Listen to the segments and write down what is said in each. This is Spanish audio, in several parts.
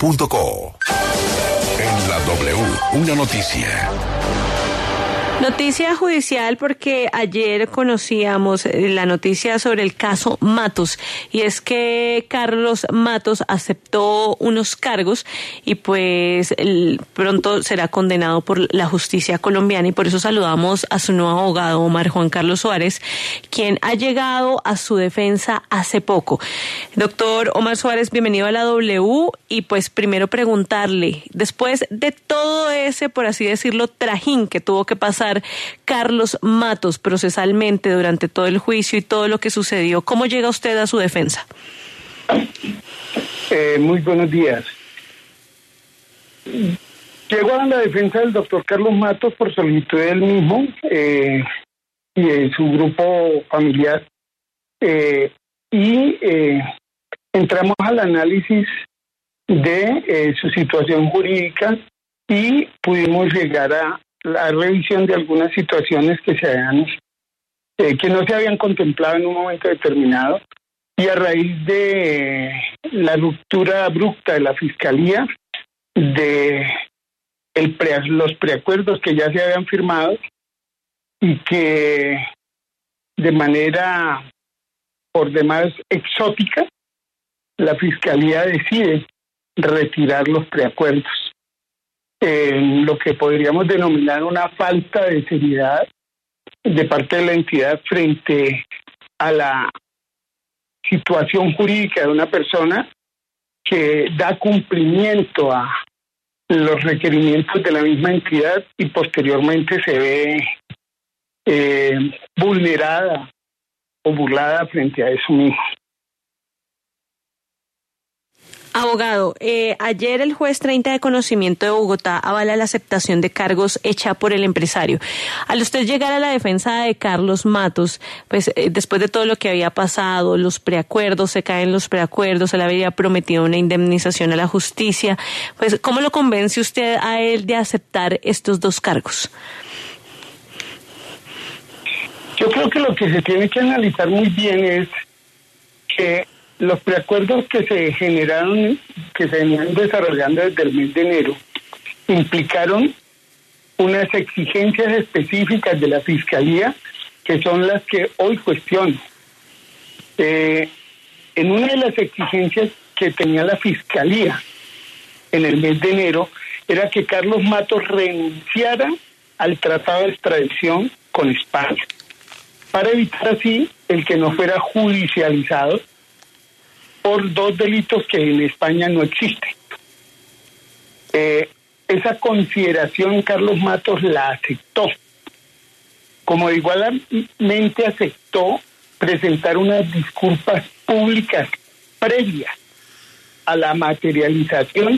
www.radiodarío.co. En la W, una noticia. Noticia judicial, porque ayer conocíamos la noticia sobre el caso Matos, y es que Carlos Matos aceptó unos cargos y pues pronto será condenado por la justicia colombiana, y por eso saludamos a su nuevo abogado, Omar Juan Carlos Suárez, quien ha llegado a su defensa hace poco. Doctor Omar Suárez, bienvenido a la W, y pues primero preguntarle, después de todo ese, por así decirlo, trajín que tuvo que pasar Carlos Matos procesalmente durante todo el juicio y todo lo que sucedió, ¿cómo llega usted a su defensa? Muy buenos días. Llego a la defensa del doctor Carlos Matos por solicitud del mismo y de su grupo familiar, y entramos al análisis de su situación jurídica y pudimos llegar a la revisión de algunas situaciones que que no se habían contemplado en un momento determinado, y a raíz de la ruptura abrupta de la Fiscalía, de los preacuerdos que ya se habían firmado y que de manera por demás exótica la Fiscalía decide retirar los preacuerdos. Lo que podríamos denominar una falta de seriedad de parte de la entidad frente a la situación jurídica de una persona que da cumplimiento a los requerimientos de la misma entidad y posteriormente se ve vulnerada o burlada frente a eso mismo. Abogado, ayer el juez 30 de conocimiento de Bogotá avala la aceptación de cargos hecha por el empresario. Al usted llegar a la defensa de Carlos Matos, pues después de todo lo que había pasado, los preacuerdos, se caen los preacuerdos, se le había prometido una indemnización a la justicia, pues ¿cómo lo convence usted a él de aceptar estos dos cargos? Yo creo que lo que se tiene que analizar muy bien es que los preacuerdos que se generaron, que se venían desarrollando desde el mes de enero, implicaron unas exigencias específicas de la Fiscalía que son las que hoy cuestiono. En una de las exigencias que tenía la Fiscalía en el mes de enero era que Carlos Matos renunciara al tratado de extradición con España, para evitar así el que no fuera judicializado por dos delitos que en España no existen. Esa consideración Carlos Matos la aceptó, como igualmente aceptó presentar unas disculpas públicas previas a la materialización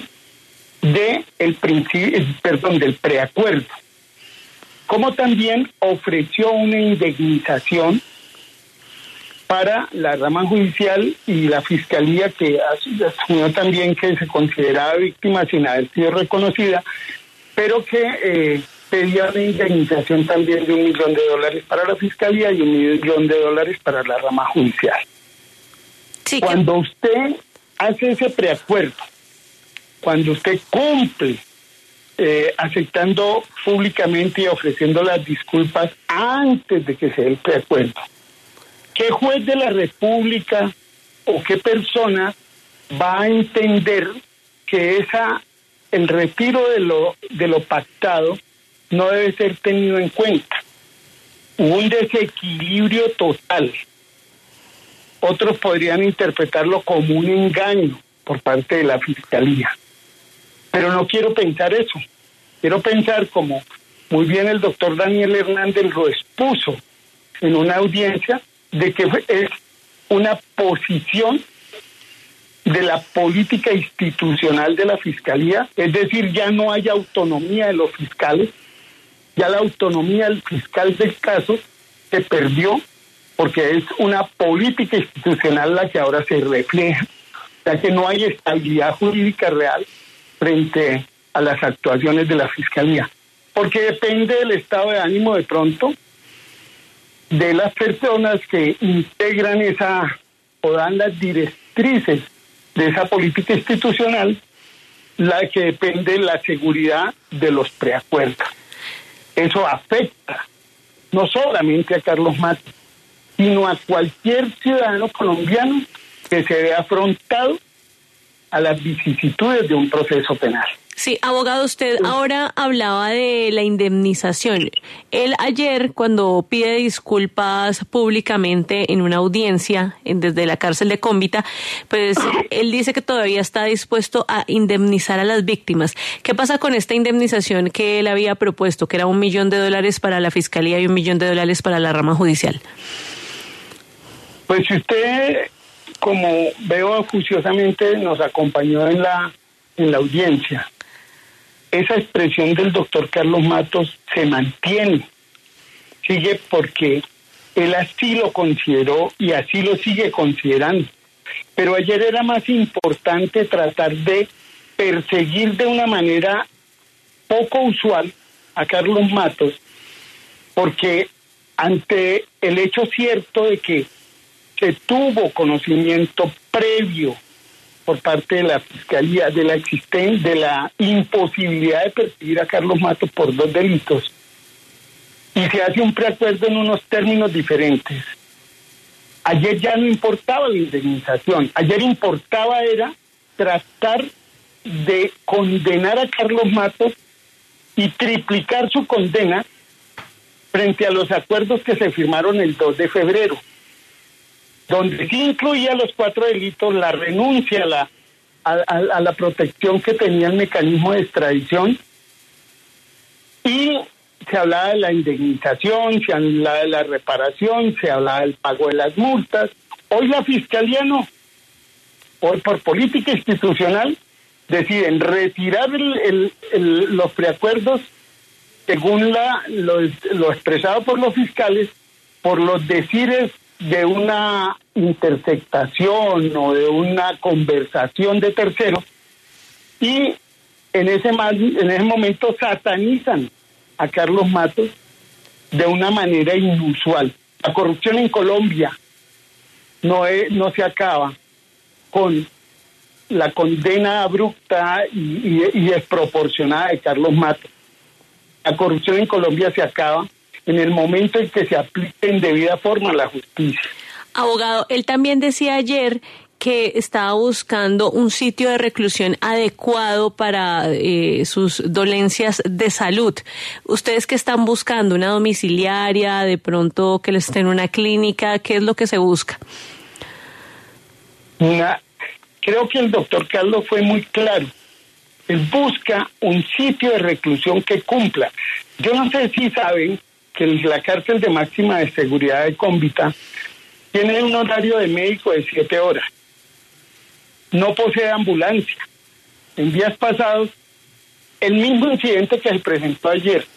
del preacuerdo, como también ofreció una indemnización para la rama judicial y la Fiscalía, que asumió también que se consideraba víctima sin haber sido reconocida, pero que pedía una indemnización también de $1 millón para la Fiscalía y $1 millón para la rama judicial. Sí, cuando usted hace ese preacuerdo, cuando usted cumple aceptando públicamente y ofreciendo las disculpas antes de que se dé el preacuerdo, ¿qué juez de la República o qué persona va a entender que el retiro de lo pactado no debe ser tenido en cuenta? Hubo un desequilibrio total. Otros podrían interpretarlo como un engaño por parte de la Fiscalía. Pero no quiero pensar eso. Quiero pensar, como muy bien el doctor Daniel Hernández lo expuso en una audiencia, de que es una posición de la política institucional de la Fiscalía, es decir, ya no hay autonomía de los fiscales, ya la autonomía del fiscal del caso se perdió, porque es una política institucional la que ahora se refleja, ya que no hay estabilidad jurídica real frente a las actuaciones de la Fiscalía, porque depende del estado de ánimo de pronto de las personas que integran o dan las directrices de esa política institucional, la que depende de la seguridad de los preacuerdos. Eso afecta no solamente a Carlos Matos, sino a cualquier ciudadano colombiano que se vea afrontado a las vicisitudes de un proceso penal. Sí, abogado, usted ahora hablaba de la indemnización. Él ayer, cuando pide disculpas públicamente en una audiencia desde la cárcel de Cómbita, pues él dice que todavía está dispuesto a indemnizar a las víctimas. ¿Qué pasa con esta indemnización que él había propuesto, que era $1 millón para la Fiscalía y $1 millón para la rama judicial? Pues si usted, como veo oficiosamente, nos acompañó en la audiencia, esa expresión del doctor Carlos Matos se mantiene, sigue porque él así lo consideró y así lo sigue considerando. Pero ayer era más importante tratar de perseguir de una manera poco usual a Carlos Matos, porque ante el hecho cierto de que se tuvo conocimiento previo por parte de la Fiscalía de la imposibilidad de perseguir a Carlos Matos por 2 delitos, y se hace un preacuerdo en unos términos diferentes. Ayer ya no importaba la indemnización, ayer importaba era tratar de condenar a Carlos Matos y triplicar su condena frente a los acuerdos que se firmaron el 2 de febrero. Donde sí incluía los 4 delitos, la renuncia a la protección que tenía el mecanismo de extradición, y se hablaba de la indemnización, se hablaba de la reparación, se hablaba del pago de las multas. Hoy la Fiscalía no. Hoy, por política institucional, deciden retirar los preacuerdos según lo expresado por los fiscales, por los decires de una interceptación o de una conversación de terceros, y en ese momento satanizan a Carlos Matos de una manera inusual. La corrupción en Colombia no se acaba con la condena abrupta y desproporcionada de Carlos Matos. La corrupción en Colombia se acaba en el momento en que se aplique en debida forma la justicia. Abogado, él también decía ayer que estaba buscando un sitio de reclusión adecuado para sus dolencias de salud. ¿Ustedes qué están buscando? ¿Una domiciliaria? ¿De pronto que les esté en una clínica? ¿Qué es lo que se busca? Creo que el doctor Carlos fue muy claro. Él busca un sitio de reclusión que cumpla. Yo no sé si saben que la cárcel de máxima de seguridad de Cómbita tiene un horario de médico de 7 horas. No posee ambulancia. En días pasados, el mismo incidente que se presentó ayer,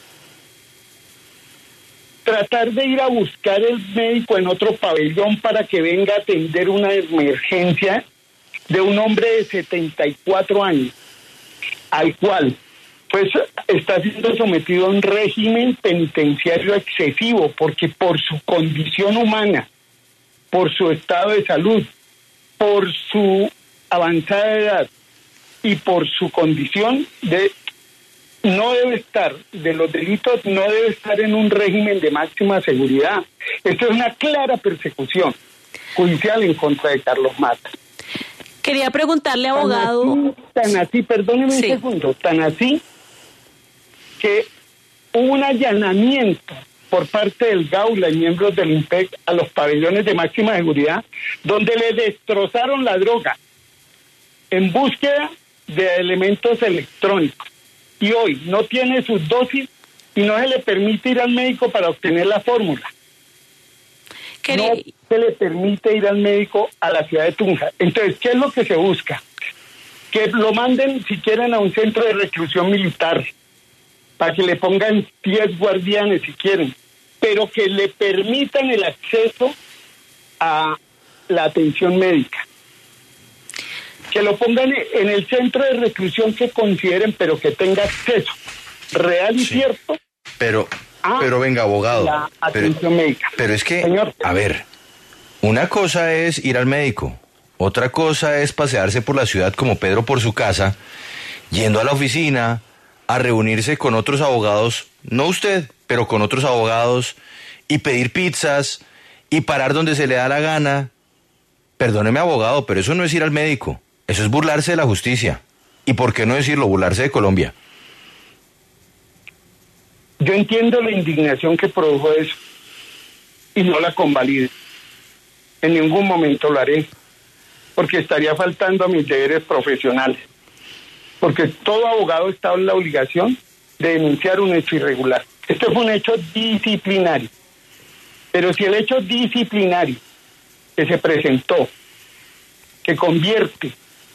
tratar de ir a buscar el médico en otro pabellón para que venga a atender una emergencia de un hombre de 74 años, al cual pues está siendo sometido a un régimen penitenciario excesivo, porque por su condición humana, por su estado de salud, por su avanzada edad y por su condición no debe estar, de los delitos, no debe estar en un régimen de máxima seguridad. Esto es una clara persecución judicial en contra de Carlos Matos. Quería preguntarle, abogado... Tan así, perdóneme un segundo, tan así que hubo un allanamiento por parte del Gaula y miembros del IMPEC a los pabellones de máxima seguridad, donde le destrozaron la droga en búsqueda de elementos electrónicos. Y hoy no tiene sus dosis y no se le permite ir al médico para obtener la fórmula. No se le permite ir al médico a la ciudad de Tunja. Entonces, ¿qué es lo que se busca? Que lo manden, si quieren, a un centro de reclusión militar, para que le pongan 10 guardianes si quieren, pero que le permitan el acceso a la atención médica. Que lo pongan en el centro de reclusión que consideren, pero que tenga acceso real y cierto. Pero venga, abogado. La atención médica. Pero es que, señor, a ver, una cosa es ir al médico, otra cosa es pasearse por la ciudad como Pedro por su casa, yendo a la oficina a reunirse con otros abogados, no usted, pero con otros abogados, y pedir pizzas y parar donde se le da la gana. Perdóneme, abogado, pero eso no es ir al médico, eso es burlarse de la justicia. ¿Y por qué no decirlo? Burlarse de Colombia. Yo entiendo la indignación que produjo eso y no la convalido. En ningún momento lo haré, porque estaría faltando a mis deberes profesionales. Porque todo abogado está en la obligación de denunciar un hecho irregular. Esto fue un hecho disciplinario. Pero si el hecho disciplinario que se presentó, que convierte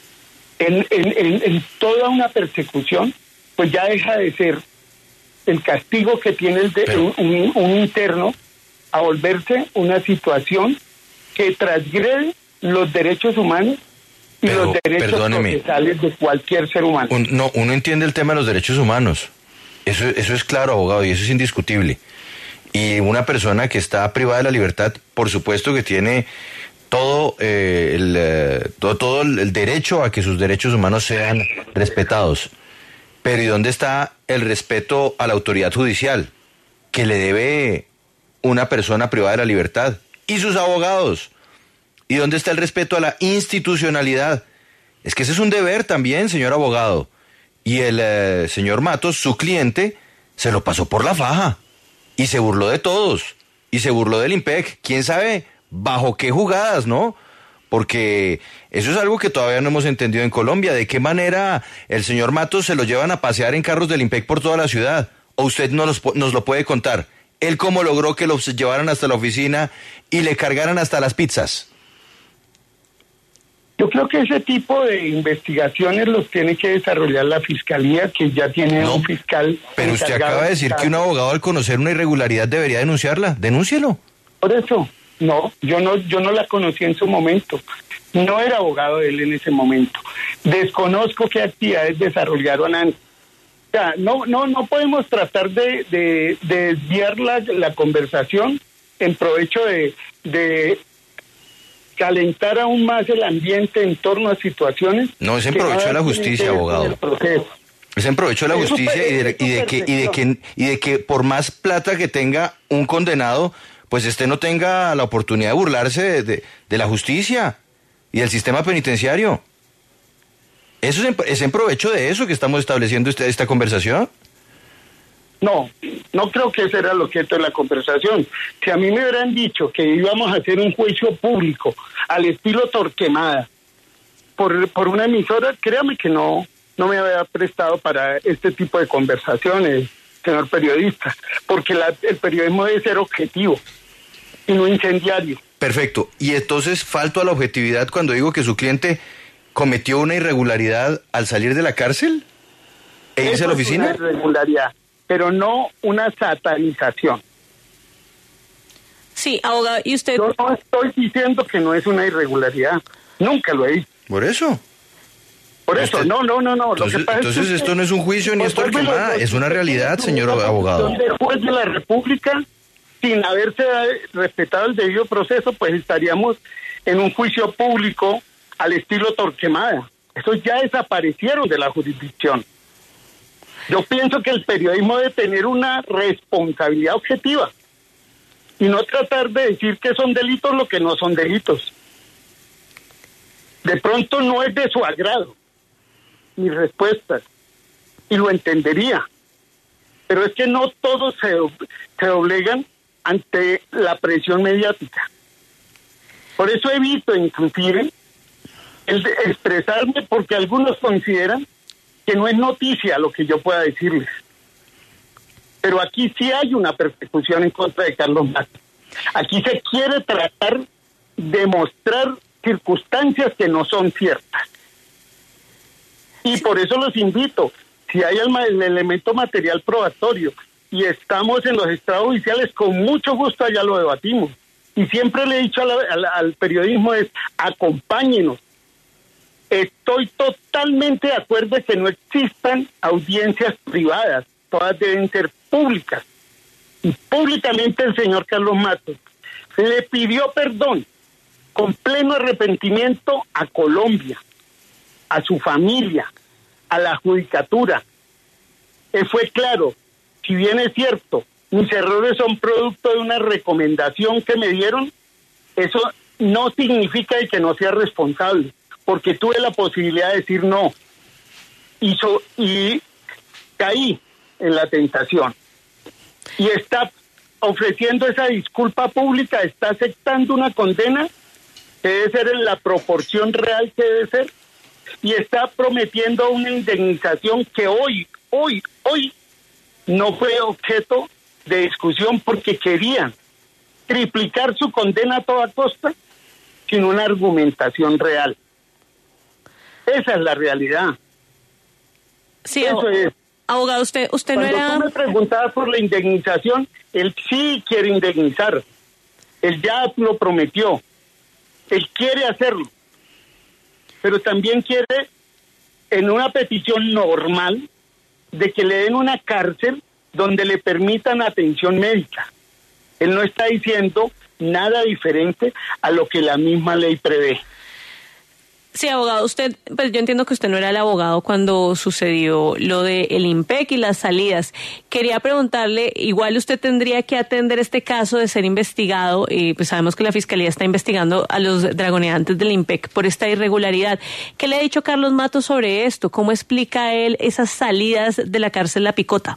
en toda una persecución, pues ya deja de ser el castigo que tiene un interno a volverse una situación que transgrede los derechos humanos y los derechos procesales de cualquier ser humano. Uno entiende el tema de los derechos humanos. Eso es claro, abogado, y eso es indiscutible. Y una persona que está privada de la libertad, por supuesto que tiene todo el derecho a que sus derechos humanos sean respetados. Pero ¿y dónde está el respeto a la autoridad judicial que le debe una persona privada de la libertad? Y sus abogados. ¿Y dónde está el respeto a la institucionalidad? Es que ese es un deber también, señor abogado. Y el señor Matos, su cliente, se lo pasó por la faja. Y se burló de todos. Y se burló del IMPEC. ¿Quién sabe bajo qué jugadas, no? Porque eso es algo que todavía no hemos entendido en Colombia. ¿De qué manera el señor Matos se lo llevan a pasear en carros del IMPEC por toda la ciudad? ¿O usted nos lo puede contar? ¿Él cómo logró que los llevaran hasta la oficina y le cargaran hasta las pizzas? Yo creo que ese tipo de investigaciones los tiene que desarrollar la Fiscalía, que ya tiene un fiscal. Pero usted acaba de decir que un abogado al conocer una irregularidad debería denunciarla. Denúncielo. Por eso, no, yo no la conocí en su momento. No era abogado de él en ese momento. Desconozco qué actividades desarrollaron antes. O sea, no podemos tratar de desviar la conversación en provecho de calentar aún más el ambiente en torno a situaciones. No, es en provecho de la justicia, abogado. Es en provecho de la justicia y de que por más plata que tenga un condenado, pues no tenga la oportunidad de burlarse de la justicia y del sistema penitenciario. ¿Eso es en provecho de eso que estamos estableciendo esta conversación? No creo que ese era el objeto de la conversación. Si a mí me hubieran dicho que íbamos a hacer un juicio público al estilo Torquemada por una emisora, créame que no me había prestado para este tipo de conversaciones, señor periodista, porque el periodismo debe ser objetivo y no incendiario. Perfecto. Y entonces falto a la objetividad cuando digo que su cliente cometió una irregularidad al salir de la cárcel e irse a la oficina. Es una irregularidad, pero no una satanización. Sí, abogado, ¿y usted? Yo no estoy diciendo que no es una irregularidad. Nunca lo he dicho. ¿Por eso? Por eso, no. Entonces esto no es un juicio ni es Torquemada, es una realidad, señor abogado. El juez de la República, sin haberse respetado el debido proceso, pues estaríamos en un juicio público al estilo Torquemada. Esos ya desaparecieron de la jurisdicción. Yo pienso que el periodismo debe tener una responsabilidad objetiva y no tratar de decir que son delitos lo que no son delitos. De pronto no es de su agrado mis respuestas y lo entendería, pero es que no todos se doblegan ante la presión mediática. Por eso evito inclusive el de expresarme, porque algunos consideran que no es noticia lo que yo pueda decirles. Pero aquí sí hay una persecución en contra de Carlos Matos. Aquí se quiere tratar de mostrar circunstancias que no son ciertas. Y por eso los invito, si hay el elemento material probatorio y estamos en los estrados judiciales, con mucho gusto allá lo debatimos. Y siempre le he dicho al periodismo acompáñenos. Estoy totalmente de acuerdo de que no existan audiencias privadas, todas deben ser públicas. Y públicamente el señor Carlos Matos le pidió perdón con pleno arrepentimiento a Colombia, a su familia, a la judicatura. Fue claro, si bien es cierto, mis errores son producto de una recomendación que me dieron, eso no significa que no sea responsable, porque tuve la posibilidad de decir no, y caí en la tentación. Y está ofreciendo esa disculpa pública, está aceptando una condena que debe ser en la proporción real que debe ser, y está prometiendo una indemnización que hoy no fue objeto de discusión porque querían triplicar su condena a toda costa sin una argumentación real. Esa es la realidad. Sí, eso es. Abogado, usted no era... Cuando tú me preguntabas por la indemnización, él sí quiere indemnizar. Él ya lo prometió. Él quiere hacerlo. Pero también quiere, en una petición normal, de que le den una cárcel donde le permitan atención médica. Él no está diciendo nada diferente a lo que la misma ley prevé. Sí, abogado, pues yo entiendo que usted no era el abogado cuando sucedió lo de el IMPEC y las salidas. Quería preguntarle, igual usted tendría que atender este caso de ser investigado, pues sabemos que la Fiscalía está investigando a los dragoneantes del IMPEC por esta irregularidad. ¿Qué le ha dicho Carlos Matos sobre esto? ¿Cómo explica él esas salidas de la cárcel La Picota?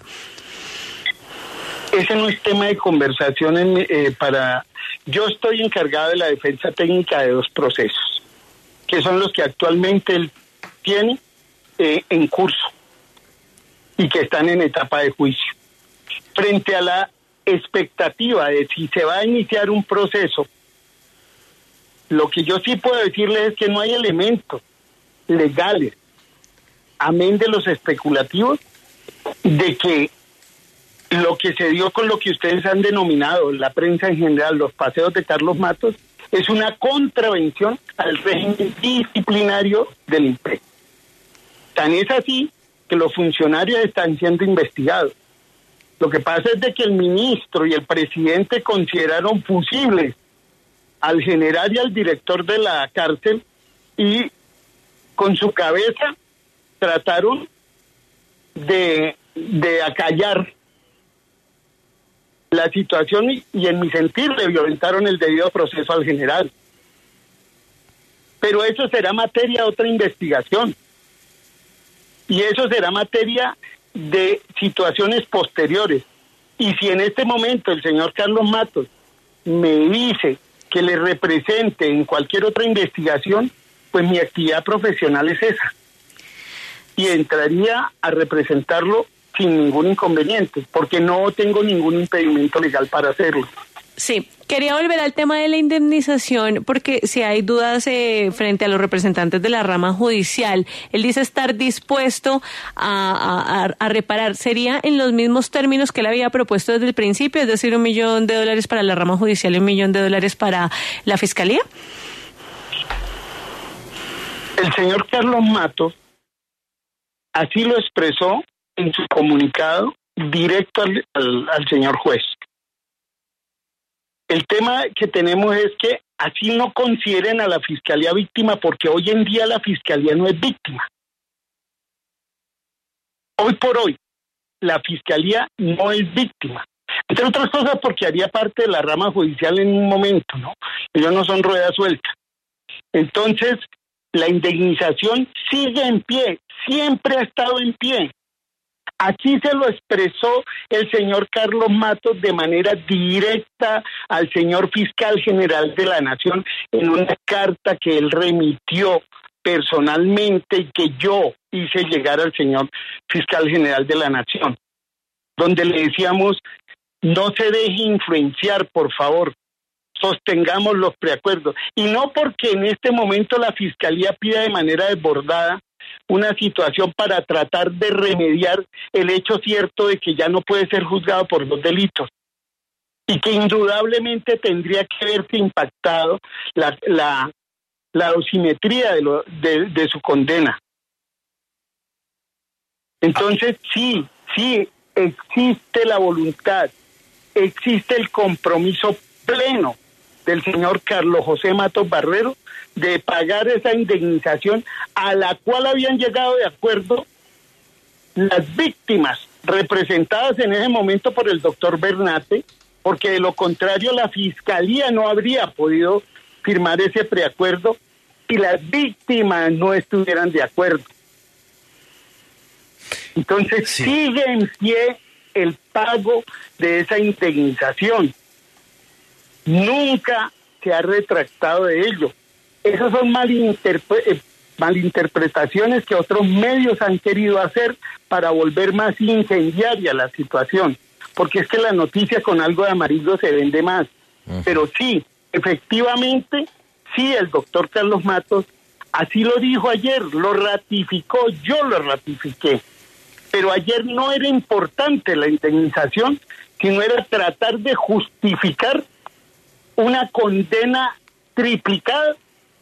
Ese no es tema de conversación Yo estoy encargado de la defensa técnica de 2 procesos, que son los que actualmente él tiene en curso y que están en etapa de juicio. Frente a la expectativa de si se va a iniciar un proceso, lo que yo sí puedo decirles es que no hay elementos legales, amén de los especulativos, de que lo que se dio con lo que ustedes han denominado, la prensa en general, los paseos de Carlos Matos, es una contravención al régimen disciplinario del IMPEC. Tan es así que los funcionarios están siendo investigados. Lo que pasa es de que el ministro y el presidente consideraron fusibles al general y al director de la cárcel y con su cabeza trataron de acallar la situación y en mi sentir le violentaron el debido proceso al general. Pero eso será materia de otra investigación. Y eso será materia de situaciones posteriores. Y si en este momento el señor Carlos Matos me dice que le represente en cualquier otra investigación, pues mi actividad profesional es esa. Y entraría a representarlo sin ningún inconveniente, porque no tengo ningún impedimento legal para hacerlo. Sí, quería volver al tema de la indemnización, porque si hay dudas frente a los representantes de la rama judicial, él dice estar dispuesto a reparar. ¿Sería en los mismos términos que él había propuesto desde el principio, es decir, $1 millón para la rama judicial y $1 millón para la Fiscalía? El señor Carlos Matos así lo expresó en su comunicado directo al señor juez. El tema que tenemos es que así no consideren a la Fiscalía víctima, porque hoy en día la Fiscalía no es víctima. Hoy por hoy, la Fiscalía no es víctima. Entre otras cosas porque haría parte de la rama judicial en un momento, ¿no? Ellos no son rueda suelta. Entonces, la indemnización sigue en pie, siempre ha estado en pie. Aquí se lo expresó el señor Carlos Matos de manera directa al señor fiscal general de la Nación en una carta que él remitió personalmente y que yo hice llegar al señor fiscal general de la Nación, donde le decíamos: no se deje influenciar, por favor, sostengamos los preacuerdos. Y no porque en este momento la Fiscalía pida de manera desbordada una situación para tratar de remediar el hecho cierto de que ya no puede ser juzgado por 2 delitos y que indudablemente tendría que verse impactado la dosimetría de su condena. Entonces sí existe la voluntad, existe el compromiso pleno del señor Carlos José Matos Barrero de pagar esa indemnización a la cual habían llegado de acuerdo las víctimas, representadas en ese momento por el doctor Bernate, porque de lo contrario la Fiscalía no habría podido firmar ese preacuerdo y las víctimas no estuvieran de acuerdo. Entonces sigue en pie el pago de esa indemnización. Nunca se ha retractado de ello. Esas son malinterpretaciones que otros medios han querido hacer para volver más incendiaria la situación, porque es que la noticia con algo de amarillo se vende más. Pero sí, efectivamente, sí, el doctor Carlos Matos así lo dijo ayer, lo ratificó, yo lo ratifiqué. Pero ayer no era importante la indemnización, sino era tratar de justificar una condena triplicada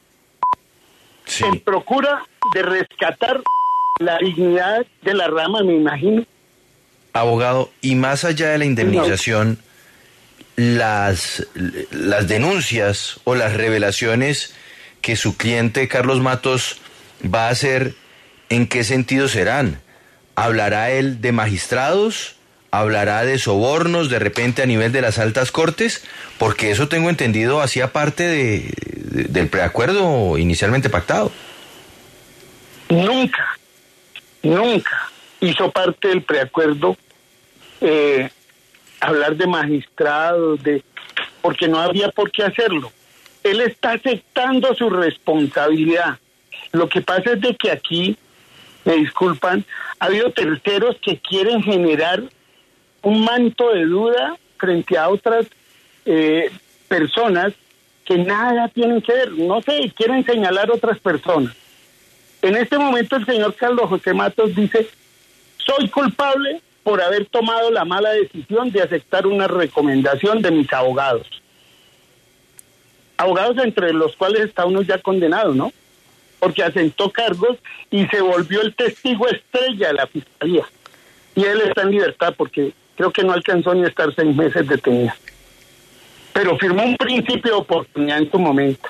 en procura de rescatar la dignidad de la rama, me imagino. Abogado, y más allá de la indemnización, las denuncias o las revelaciones que su cliente Carlos Matos va a hacer, ¿en qué sentido serán? ¿Hablará él de magistrados? ¿Hablará de sobornos de repente a nivel de las altas cortes? Porque eso tengo entendido hacía parte del preacuerdo inicialmente pactado. Nunca hizo parte del preacuerdo hablar de magistrados, porque no había por qué hacerlo. Él está aceptando su responsabilidad. Lo que pasa es de que aquí, me disculpan, ha habido terceros que quieren generar un manto de duda frente a otras personas que nada tienen que ver, no sé, quieren señalar otras personas. En este momento el señor Carlos José Matos dice: soy culpable por haber tomado la mala decisión de aceptar una recomendación de mis abogados. Abogados entre los cuales está uno ya condenado, ¿no? Porque asentó cargos y se volvió el testigo estrella de la Fiscalía. Y él está en libertad porque creo que no alcanzó ni a estar 6 meses detenido. Pero firmó un principio de oportunidad en su momento.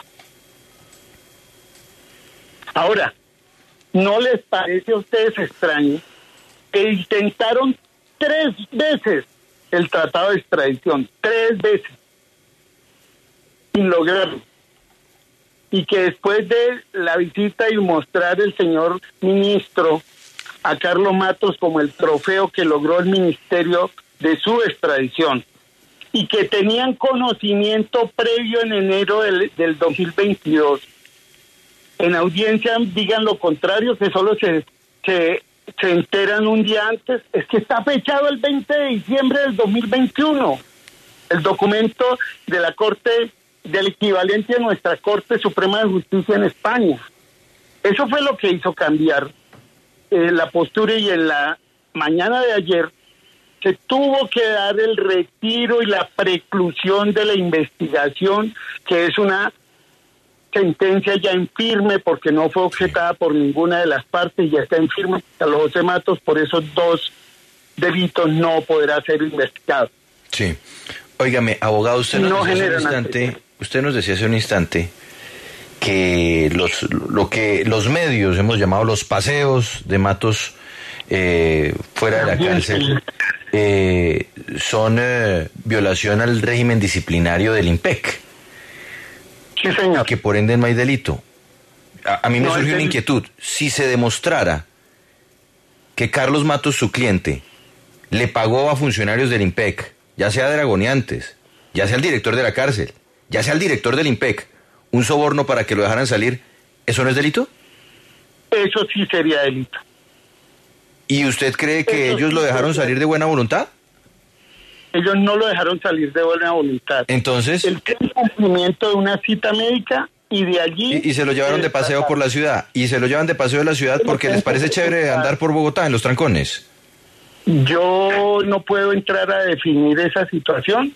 Ahora, ¿no les parece a ustedes extraño que intentaron 3 veces el tratado de extradición? 3 veces. Sin lograrlo. Y que después de la visita y mostrar el señor ministro a Carlos Matos como el trofeo que logró el ministerio de su extradición, y que tenían conocimiento previo en enero del 2022, en audiencia digan lo contrario, que solo se enteran un día antes, es que está fechado el 20 de diciembre del 2021, el documento de la Corte, del equivalente a nuestra Corte Suprema de Justicia en España. Eso fue lo que hizo cambiar la postura, y en la mañana de ayer se tuvo que dar el retiro y la preclusión de la investigación, que es una sentencia ya en firme porque no fue objetada por ninguna de las partes, ya está en firme. Carlos José Matos, por esos 2 delitos no podrá ser investigado. Sí. Óigame, abogado, usted nos decía hace un instante que los medios hemos llamado los paseos de Matos fuera de la cárcel son violación al régimen disciplinario del IMPEC. Sí, señor. Que por ende no hay delito. A mí me surgió una inquietud. Si se demostrara que Carlos Matos, su cliente, le pagó a funcionarios del IMPEC, ya sea dragoneantes, ya sea el director de la cárcel, ya sea el director del IMPEC, un soborno para que lo dejaran salir, ¿eso no es delito? Eso sí sería delito. ¿Y usted cree que ellos lo dejaron salir de buena voluntad? Ellos no lo dejaron salir de buena voluntad. Entonces, el cumplimiento de una cita médica, y de allí... Y se lo llevaron de paseo por la ciudad. Y se lo llevan de paseo de la ciudad porque les parece chévere andar por Bogotá en los trancones. Yo no puedo entrar a definir esa situación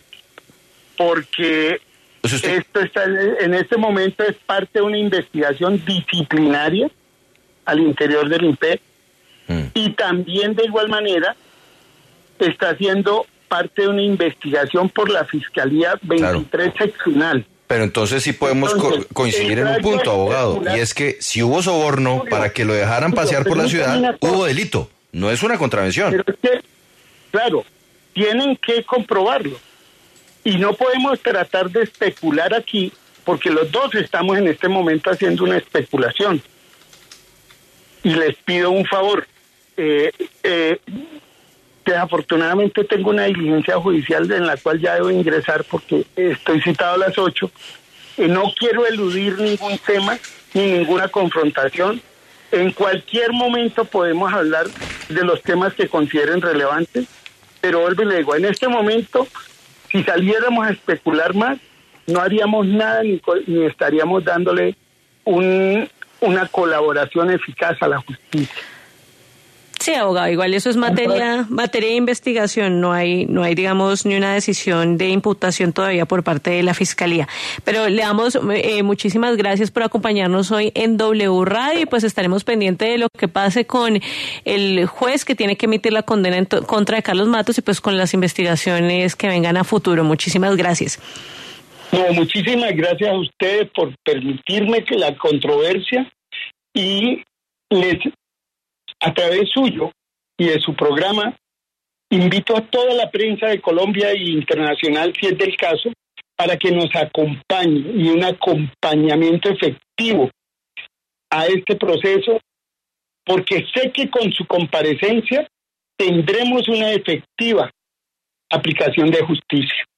porque esto está en este momento es parte de una investigación disciplinaria al interior del INPE, y también de igual manera está siendo parte de una investigación por la Fiscalía 23 seccional. Pero entonces sí podemos coincidir en un punto, abogado, y es que si hubo soborno para que lo dejaran pasear por la ciudad, hubo delito. no es una contravención. Pero es que, claro, tienen que comprobarlo. Y no podemos tratar de especular aquí, porque los dos estamos en este momento haciendo una especulación. Y les pido un favor. Desafortunadamente tengo una diligencia judicial en la cual ya debo ingresar porque estoy citado a las 8. No quiero eludir ningún tema ni ninguna confrontación. En cualquier momento podemos hablar de los temas que consideren relevantes, pero vuelvo y le digo, en este momento, si saliéramos a especular más, no haríamos nada ni estaríamos dándole una colaboración eficaz a la justicia. Sí, abogado, igual eso es materia de investigación, no hay, digamos, ni una decisión de imputación todavía por parte de la Fiscalía. Pero le damos muchísimas gracias por acompañarnos hoy en W Radio y pues estaremos pendientes de lo que pase con el juez que tiene que emitir la condena en contra de Carlos Matos y pues con las investigaciones que vengan a futuro. Muchísimas gracias. No, muchísimas gracias a ustedes por permitirme que la controversia y a través suyo y de su programa, invito a toda la prensa de Colombia e internacional, si es del caso, para que nos acompañe y un acompañamiento efectivo a este proceso, porque sé que con su comparecencia tendremos una efectiva aplicación de justicia.